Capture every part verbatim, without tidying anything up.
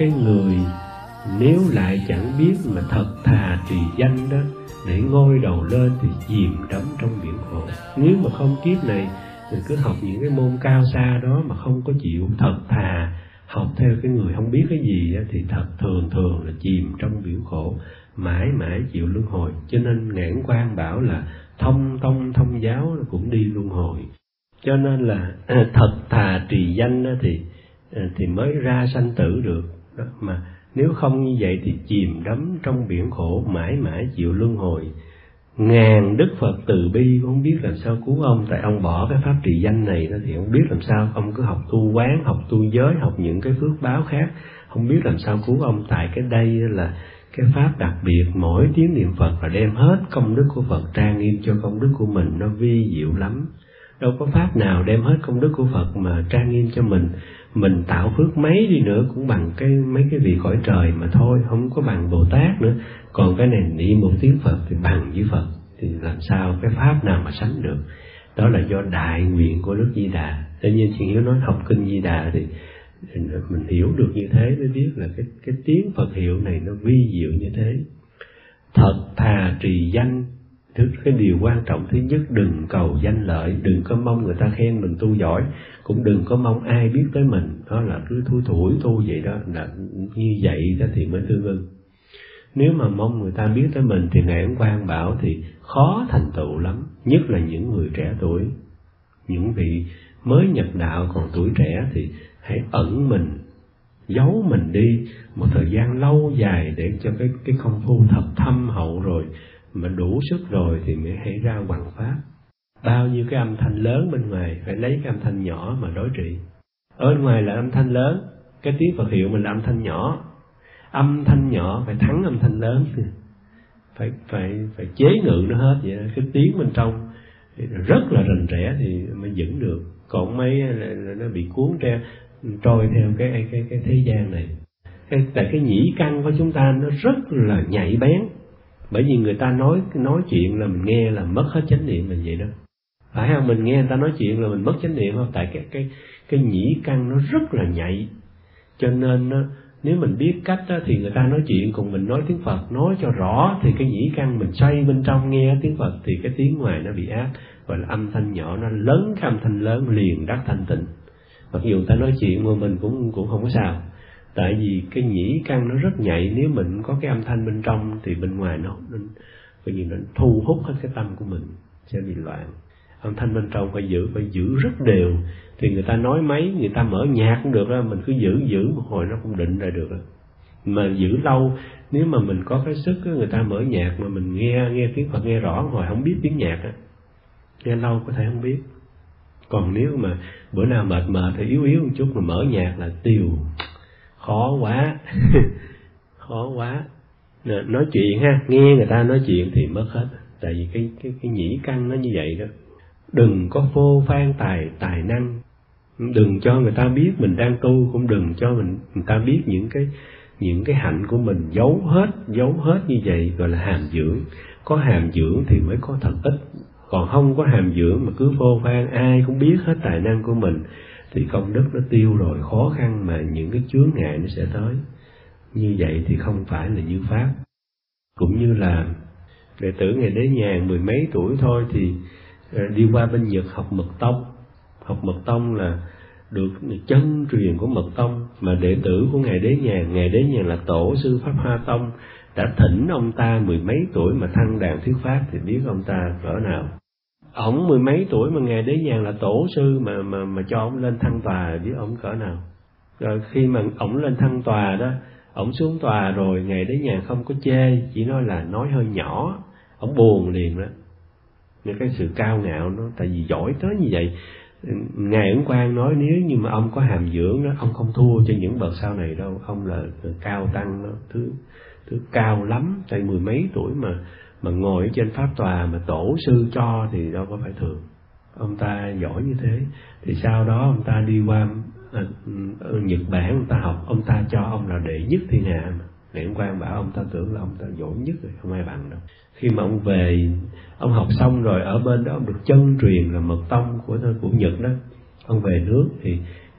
cái người nếu lại chẳng biết mà thật thà trì danh đó để ngôi đầu lên thì chìm đắm trong biển khổ. Nếu mà không kiếp này mình cứ học những cái môn cao xa đó mà không có chịu thật thà học theo cái người không biết cái gì đó, thì thật thường thường là chìm trong biển khổ, mãi mãi chịu luân hồi. Cho nên Ngạn Quan bảo là thông tông thông giáo cũng đi luân hồi. Cho nên là thật thà trì danh đó thì thì mới ra sanh tử được đó. Mà nếu không như vậy thì chìm đắm trong biển khổ, mãi mãi chịu luân hồi. Ngàn Đức Phật từ bi cũng không biết làm sao cứu ông, tại ông bỏ cái pháp trì danh này đó thì không biết làm sao. Ông cứ học tu quán, học tu giới, học những cái phước báo khác, không biết làm sao cứu ông. Tại cái đây là cái pháp đặc biệt, mỗi tiếng niệm Phật là đem hết công đức của Phật trang nghiêm cho công đức của mình, nó vi diệu lắm. Đâu có pháp nào đem hết công đức của Phật mà trang nghiêm cho mình. Mình tạo phước mấy đi nữa cũng bằng cái mấy cái vị cõi trời mà thôi, không có bằng Bồ Tát nữa. Còn cái này niệm một tiếng Phật thì bằng với Phật, thì làm sao cái pháp nào mà sánh được. Đó là do đại nguyện của Đức Di Đà. Tự nhiên chị Hiếu nói học kinh Di Đà thì mình hiểu được như thế mới biết là cái cái tiếng Phật hiệu này nó vi diệu như thế. Thật thà trì danh. Thứ cái điều quan trọng thứ nhất, đừng cầu danh lợi, đừng có mong người ta khen mình tu giỏi, cũng đừng có mong ai biết tới mình. Đó là cứ thui thủi tu vậy đó, là như vậy đó thì mới tương ưng. Nếu mà mong người ta biết tới mình thì Ngạn Quan bảo thì khó thành tựu lắm, nhất là những người trẻ tuổi. Những vị mới nhập đạo còn tuổi trẻ thì hãy ẩn mình, giấu mình đi một thời gian lâu dài để cho cái cái công phu thật thâm hậu rồi mà đủ sức rồi thì mới hãy ra hoằng pháp. Bao nhiêu cái âm thanh lớn bên ngoài, phải lấy cái âm thanh nhỏ mà đối trị. Ở bên ngoài là âm thanh lớn, cái tiếng Phật hiệu mình là âm thanh nhỏ. Âm thanh nhỏ phải thắng âm thanh lớn, phải phải phải chế ngự nó hết vậy đó. Cái tiếng bên trong thì rất là rành rẽ thì mới vững được. Còn mấy là, là nó bị cuốn theo trôi theo cái cái cái, cái thế gian này. Cái, tại cái nhĩ căn của chúng ta nó rất là nhạy bén. Bởi vì người ta nói nói chuyện là mình nghe là mất hết chánh niệm mình vậy đó. Phải không? Mình nghe người ta nói chuyện là mình mất chánh niệm không? Tại cái cái cái nhĩ căn nó rất là nhạy. Cho nên nó, nếu mình biết cách đó, thì người ta nói chuyện cùng mình nói tiếng Phật nói cho rõ thì cái nhĩ căn mình xoay bên trong nghe tiếng Phật thì cái tiếng ngoài nó bị áp, gọi là âm thanh nhỏ nó lớn cái âm thanh lớn liền đắc thanh tịnh. Mặc dù người ta nói chuyện mà mình cũng cũng không có sao. Tại vì cái nhĩ căn nó rất nhạy, nếu mình có cái âm thanh bên trong thì bên ngoài nó coi như nó thu hút hết cái tâm của mình sẽ bị loạn. Âm thanh bên trong phải giữ phải giữ rất đều, thì người ta nói mấy, người ta mở nhạc cũng được đó, mình cứ giữ giữ một hồi nó cũng định lại được đó. Mà giữ lâu, nếu mà mình có cái sức đó, người ta mở nhạc mà mình nghe nghe tiếng Phật nghe rõ hồi không biết tiếng nhạc đó, nghe lâu có thể không biết. Còn nếu mà bữa nào mệt mệt thì yếu yếu một chút mà mở nhạc là tiêu, khó quá. Khó quá. Nói chuyện ha, nghe người ta nói chuyện thì mất hết. Tại vì cái cái cái nhĩ căn nó như vậy đó. Đừng có phô phan tài tài năng, đừng cho người ta biết mình đang tu, cũng đừng cho mình người ta biết những cái những cái hạnh của mình, giấu hết giấu hết như vậy gọi là hàm dưỡng. Có hàm dưỡng thì mới có thật ích, còn không có hàm dưỡng mà cứ phô phan ai cũng biết hết tài năng của mình thì công đức nó tiêu rồi, khó khăn mà những cái chướng ngại nó sẽ tới. Như vậy thì không phải là như pháp. Cũng như là đệ tử Ngài Đế Nhàn mười mấy tuổi thôi thì đi qua bên Nhật học Mật Tông. Học Mật Tông là được chân truyền của Mật Tông, mà đệ tử của Ngài Đế Nhàn, Ngài Đế Nhàn là tổ sư Pháp Hoa Tông, đã thỉnh ông ta mười mấy tuổi mà thăng đàn thuyết pháp thì biết ông ta cỡ nào. Ổng mười mấy tuổi mà Ngài Đế Nhàn là tổ sư mà mà mà cho ổng lên thăng tòa biết ổng cỡ nào. Rồi khi mà ổng lên thăng tòa đó, ổng xuống tòa rồi Ngài Đế Nhàn không có chê, chỉ nói là nói hơi nhỏ, ổng buồn liền đó. Những cái sự cao ngạo nó, tại vì giỏi tới như vậy. Ngài Ấn Quang nói nếu như mà ông có hàm dưỡng đó, ông không thua cho những bậc sau này đâu, ông là cao tăng đó, thứ thứ cao lắm. Tại mười mấy tuổi mà mà ngồi ở trên pháp tòa mà tổ sư cho thì đâu có phải thường. Ông ta giỏi như thế, thì sau đó ông ta đi qua à, Nhật Bản, ông ta học, ông ta cho ông là đệ nhất thiên hạ mà. Ngài Ấn Quang bảo ông ta tưởng là ông ta giỏi nhất rồi, không ai bằng đâu. Khi mà ông về, ông học xong rồi ở bên đó ông được chân truyền là Mật Tông của của Nhật đó. Ông về nước thì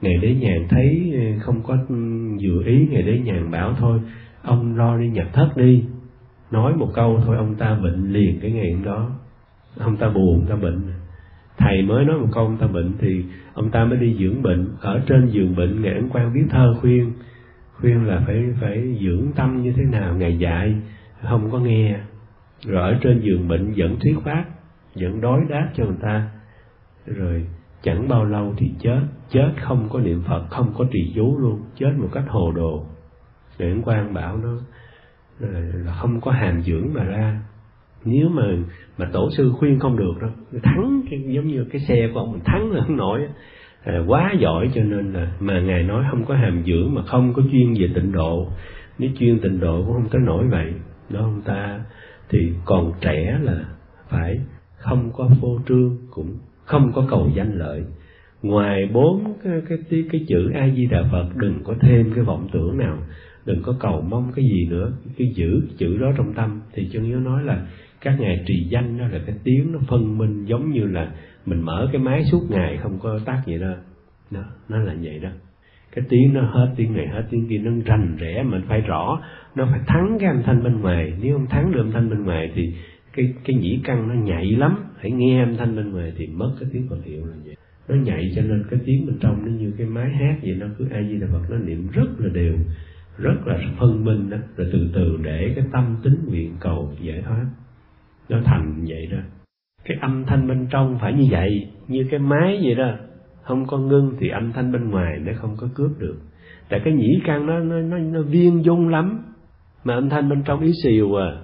Ngài Đế Nhàn thấy không có vừa ý, Ngài Đế Nhàn bảo thôi ông lo đi nhập thất đi. Nói một câu thôi ông ta bệnh liền cái ngày hôm đó. Ông ta buồn, ông ta bệnh. Thầy mới nói một câu ông ta bệnh thì ông ta mới đi dưỡng bệnh. Ở trên giường bệnh Ngài Ấn Quang viết thơ khuyên, khuyên là phải phải dưỡng tâm như thế nào. Ngài dạy không có nghe. Rồi ở trên giường bệnh vẫn thuyết pháp, vẫn đối đáp cho người ta. Rồi chẳng bao lâu thì chết, chết không có niệm Phật, không có trì chú luôn, chết một cách hồ đồ. Ngài Ấn Quang bảo nó là không có hàm dưỡng mà ra. Nếu mà mà tổ sư khuyên không được đâu, thắng cái, giống như cái xe của ông mình thắng là không nổi, à, quá giỏi cho nên là mà Ngài nói không có hàm dưỡng mà không có chuyên về tịnh độ. Nếu chuyên tịnh độ cũng không tới nổi vậy. Đó ông ta thì còn trẻ là phải không có phô trương, cũng không có cầu danh lợi. Ngoài bốn cái, cái, cái, cái chữ A Di Đà Phật đừng có thêm cái vọng tưởng nào, đừng có cầu mong cái gì nữa, cứ giữ chữ đó trong tâm. Thì Chân Yếu nói là các ngài trì danh đó là cái tiếng nó phân minh, giống như là mình mở cái máy suốt ngày không có tắt vậy đó. Đó, nó là vậy đó. Cái tiếng nó hết tiếng này hết tiếng kia, nó rành rẽ, mình phải rõ, nó phải thắng cái âm thanh bên ngoài. Nếu không thắng được âm thanh bên ngoài thì cái cái nhĩ căn nó nhạy lắm, hãy nghe âm thanh bên ngoài thì mất cái tiếng Phật hiệu là vậy. Nó nhạy cho nên cái tiếng bên trong nó như cái máy hát vậy, nó cứ A Di Đà Phật nó niệm rất là đều, rất là phân minh đó, rồi từ từ để cái tâm tính nguyện cầu giải thoát. Nó thành vậy đó. Cái âm thanh bên trong phải như vậy, như cái máy vậy đó, không có ngưng thì âm thanh bên ngoài nó không có cướp được. Tại cái nhĩ căn nó nó nó, nó viên dung lắm, mà âm thanh bên trong yếu xìu à.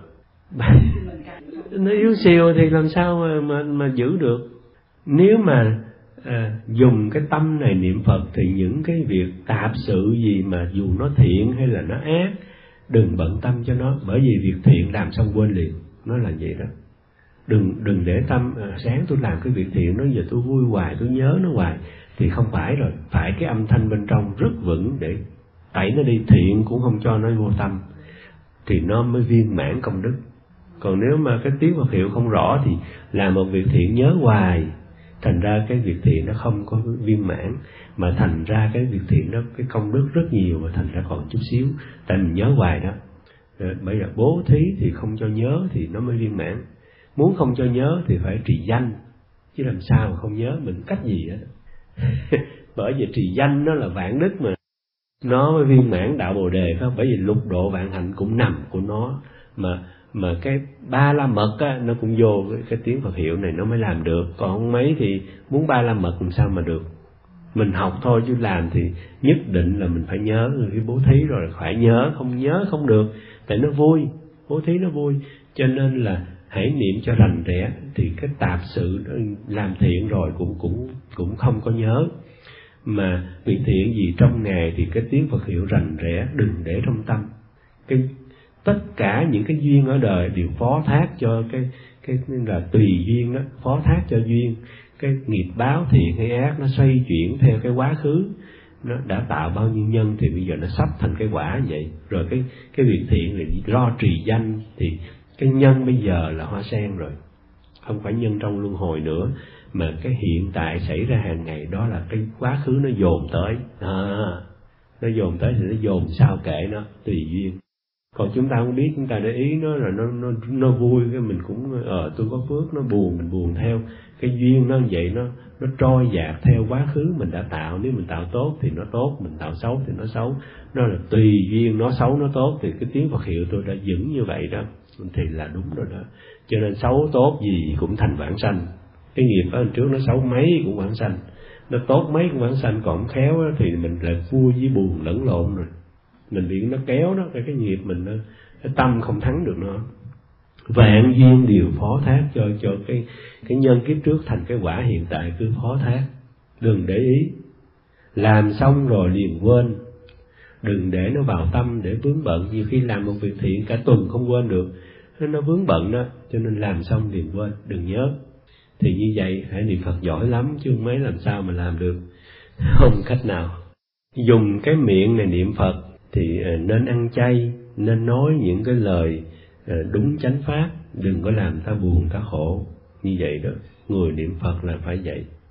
Nó yếu xìu thì làm sao mà mà, mà giữ được. Nếu mà à, dùng cái tâm này niệm Phật thì những cái việc tạp sự gì mà dù nó thiện hay là nó ác, đừng bận tâm cho nó, bởi vì việc thiện làm xong quên liền. Nó là vậy đó. Đừng đừng để tâm à, sáng tôi làm cái việc thiện, nó giờ tôi vui hoài, tôi nhớ nó hoài, thì không phải rồi. Phải cái âm thanh bên trong rất vững để tẩy nó đi, thiện cũng không cho nó vô tâm, thì nó mới viên mãn công đức. Còn nếu mà cái tiếng Phật hiệu không rõ thì làm một việc thiện nhớ hoài, thành ra cái việc thiện nó không có viên mãn, mà thành ra cái việc thiện đó cái công đức rất nhiều mà thành ra còn chút xíu, tại mình nhớ hoài đó. Bây giờ bố thí thì không cho nhớ thì nó mới viên mãn. Muốn không cho nhớ thì phải trì danh, chứ làm sao mà không nhớ mình cách gì đó. Bởi vì trì danh nó là vạn đức mà, nó mới viên mãn đạo Bồ Đề, phải không? Bởi vì lục độ vạn hạnh cũng nằm của nó, mà mà cái ba la mật á, nó cũng vô cái, cái tiếng Phật hiệu này nó mới làm được. Còn không mấy thì muốn ba la mật làm sao mà được. Mình học thôi chứ làm thì nhất định là mình phải nhớ. Cái bố thí rồi là phải nhớ, không nhớ không được, tại nó vui, bố thí nó vui. Cho nên là hãy niệm cho rành rẽ, thì cái tạp sự làm thiện rồi cũng cũng cũng không có nhớ. Mà việc thiện gì trong ngày thì cái tiếng Phật hiệu rành rẽ, đừng để trong tâm. Cái tất cả những cái duyên ở đời đều phó thác cho cái cái là tùy duyên đó, phó thác cho duyên. Cái nghiệp báo thiện hay ác nó xoay chuyển theo cái quá khứ, nó đã tạo bao nhiêu nhân thì bây giờ nó sắp thành cái quả vậy. Rồi cái cái việc thiện là do trì danh thì cái nhân bây giờ là hoa sen rồi, không phải nhân trong luân hồi nữa, mà cái hiện tại xảy ra hàng ngày đó là cái quá khứ nó dồn tới, à, nó dồn tới thì nó dồn sao kệ nó tùy duyên. Còn chúng ta không biết, chúng ta để ý nó rồi nó nó nó vui, cái mình cũng ờ tôi có phước, nó buồn mình buồn theo. Cái duyên nó vậy, nó nó trôi dạt theo quá khứ mình đã tạo. Nếu mình tạo tốt thì nó tốt, mình tạo xấu thì nó xấu. Nó là tùy duyên, nó xấu nó tốt, thì cái tiếng Phật hiệu tôi đã vững như vậy đó thì là đúng rồi đó. Cho nên xấu tốt gì cũng thành vãng sanh. Cái nghiệp ở bên trước nó xấu mấy cũng vãng sanh, nó tốt mấy cũng vãng sanh. Còn khéo thì mình lại vui với buồn lẫn lộn rồi, mình bị nó kéo đó, cái, cái nghiệp mình nó, cái tâm không thắng được nó. Vạn duyên đều phó thác cho cho cái cái nhân kiếp trước thành cái quả hiện tại cứ phó thác. Đừng để ý, làm xong rồi liền quên, đừng để nó vào tâm để vướng bận. Nhiều khi làm một việc thiện cả tuần không quên được, nó vướng bận đó, cho nên làm xong liền quên, đừng nhớ. Thì như vậy hãy niệm Phật giỏi lắm chứ mấy làm sao mà làm được, không cách nào. Dùng cái miệng này niệm Phật thì nên ăn chay, nên nói những cái lời đúng chánh pháp, đừng có làm ta buồn ta khổ. Như vậy đó, người niệm Phật là phải vậy.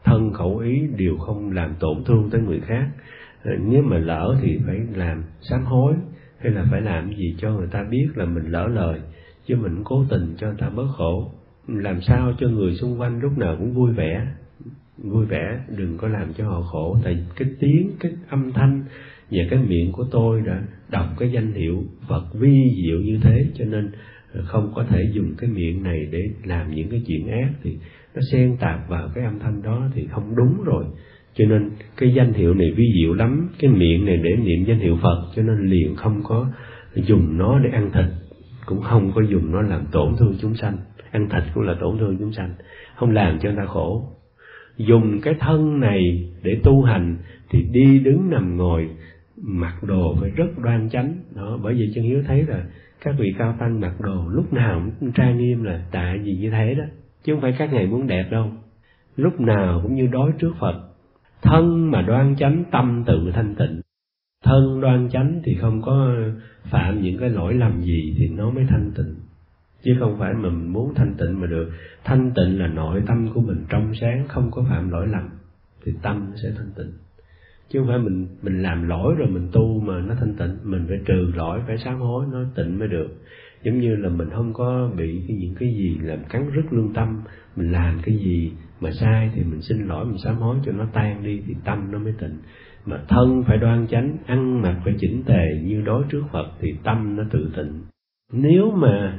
thân khẩu ý đều không làm tổn thương tới người khác. Nếu mà lỡ thì phải làm sám hối, hay là phải làm gì cho người ta biết là mình lỡ lời, chứ mình cố tình cho người ta bớt khổ. Làm sao cho người xung quanh lúc nào cũng vui vẻ, vui vẻ, đừng có làm cho họ khổ. Tại cái tiếng, cái âm thanh và cái miệng của tôi đã đọc cái danh hiệu Phật vi diệu như thế, cho nên không có thể dùng cái miệng này để làm những cái chuyện ác, thì nó xen tạp vào cái âm thanh đó thì không đúng rồi. Cho nên cái danh hiệu này vi diệu lắm, cái miệng này để niệm danh hiệu Phật, cho nên liền không có dùng nó để ăn thịt, cũng không có dùng nó làm tổn thương chúng sanh. Ăn thịt cũng là tổn thương chúng sanh, không làm cho người ta khổ. Dùng cái thân này để tu hành thì đi đứng nằm ngồi mặc đồ phải rất đoan chánh đó. Bởi vì chân Hiếu thấy là các vị cao tăng mặc đồ lúc nào cũng trang nghiêm là tại vì như thế đó, chứ không phải các ngài muốn đẹp đâu. Lúc nào cũng như đối trước Phật. Thân mà đoan chánh, tâm tự thanh tịnh. Thân đoan chánh thì không có phạm những cái lỗi lầm gì thì nó mới thanh tịnh, chứ không phải mà mình muốn thanh tịnh mà được. Thanh tịnh là nội tâm của mình trong sáng, không có phạm lỗi lầm thì tâm nó sẽ thanh tịnh. Chứ không phải mình mình làm lỗi rồi mình tu mà nó thanh tịnh. Mình phải trừ lỗi, phải sám hối nó tịnh mới được. Giống như là mình không có bị cái những cái gì làm cắn rứt lương tâm. Mình làm cái gì mà sai thì mình xin lỗi, mình sám hối cho nó tan đi thì tâm nó mới tịnh. Mà thân phải đoan chánh, ăn mặc phải chỉnh tề như đối trước Phật thì tâm nó tự tịnh. Nếu mà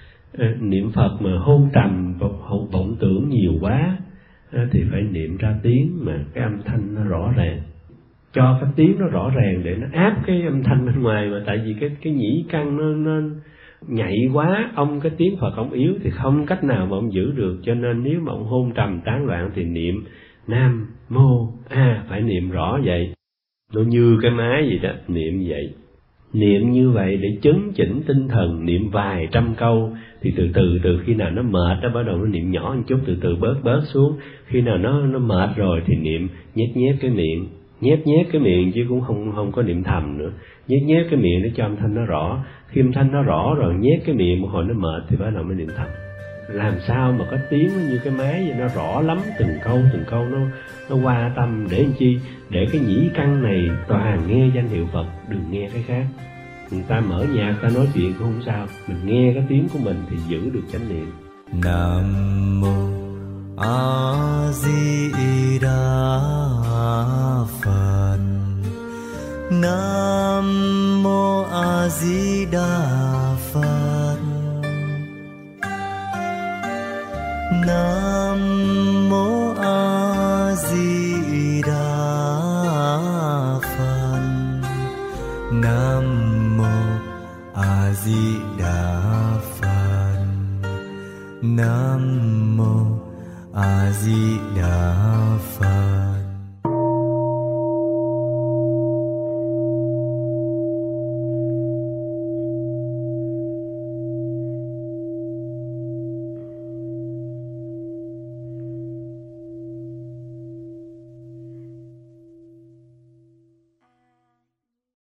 niệm Phật mà hôn trầm và vọng tưởng nhiều quá thì phải niệm ra tiếng mà cái âm thanh nó rõ ràng, cho cái tiếng nó rõ ràng để nó áp cái âm thanh bên ngoài. Mà tại vì cái cái nhĩ căn nó, nó nhạy quá, ông cái tiếng Phật ông yếu thì không cách nào mà ông giữ được. Cho nên nếu mà ông hôn trầm tán loạn thì niệm Nam Mô A, phải niệm rõ vậy. Nó như cái máy gì đó, niệm vậy. Niệm như vậy để chấn chỉnh tinh thần, niệm vài trăm câu thì từ từ từ khi nào nó mệt đó bắt đầu nó niệm nhỏ một chút, từ từ bớt bớt xuống. Khi nào nó nó mệt rồi thì niệm nhét nhét cái miệng, nhét nhét cái miệng chứ cũng không không có niệm thầm nữa. Nhét nhét cái miệng để cho âm thanh nó rõ. Khi âm thanh nó rõ rồi nhét cái miệng một hồi nó mệt thì bắt đầu mới niệm thầm. Làm sao mà có tiếng như cái máy vậy, nó rõ lắm, từng câu từng câu nó nó qua tâm. Để làm chi? Để cái nhĩ căn này toàn nghe danh hiệu Phật, đừng nghe cái khác. Người ta mở nhạc, ta nói chuyện cũng không sao, mình nghe cái tiếng của mình thì giữ được chánh niệm. Nam Mô A Di Đà Phật. Nam Mô A Di Đà Phật. Nam Mô A Di Đà Phật. Nam Mô A Di Đà Phật. Nam Mô A Di Đà Phật.